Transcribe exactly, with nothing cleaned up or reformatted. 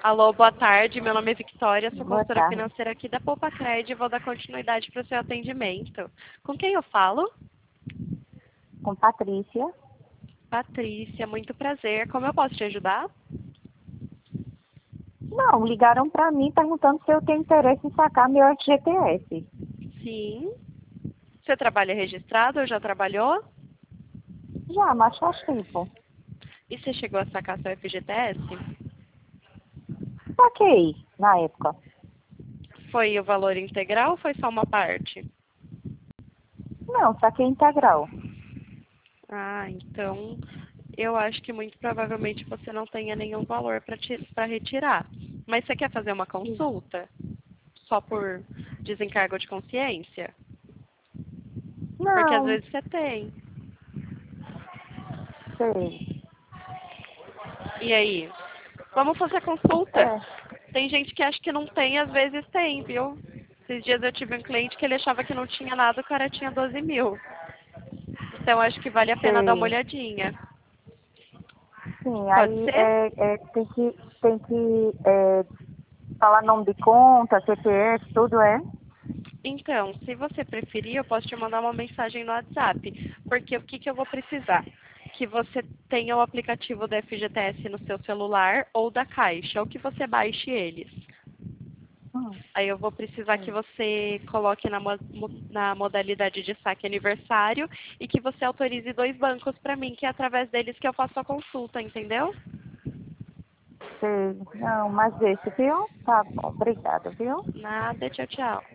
Alô, boa tarde. Meu nome é Victoria, sou Boa consultora tarde. financeira aqui da Poupa Cred e vou dar continuidade para o seu atendimento. Com quem eu falo? Com Patrícia. Patrícia, muito prazer. Como eu posso te ajudar? Não, ligaram para mim perguntando se eu tenho interesse em sacar meu F G T S. Sim. Você trabalha registrado ou já trabalhou? Já, mas faz tempo. E você chegou a sacar seu F G T S? Saquei, na época. Foi o valor integral ou foi só uma parte? Não, saquei integral. Ah, então eu acho que muito provavelmente você não tenha nenhum valor para retirar. Mas você quer fazer uma consulta? Só por desencargo de consciência? Porque às Não, vezes você tem. sei. E aí? Vamos fazer consulta. É, Tem gente que acha que não tem, às vezes tem, viu? Esses dias eu tive um cliente que ele achava que não tinha nada, o cara tinha doze mil. Então acho que vale a pena dar uma sei. olhadinha. Sim, Pode aí ser? é, é, tem que, tem que é, falar nome de conta, C P F, tudo é? Então, se você preferir, eu posso te mandar uma mensagem no WhatsApp. Porque o que, que eu vou precisar? Que você tenha o aplicativo da F G T S no seu celular ou da Caixa, ou que você baixe eles. Hum, Aí eu vou precisar que sim, você coloque na, mo- mo- na modalidade de saque aniversário e que você autorize dois bancos para mim, que é através deles que eu faço a consulta, entendeu? sei. Não, mas esse, viu? Tá bom, obrigada, viu? Nada, tchau, tchau.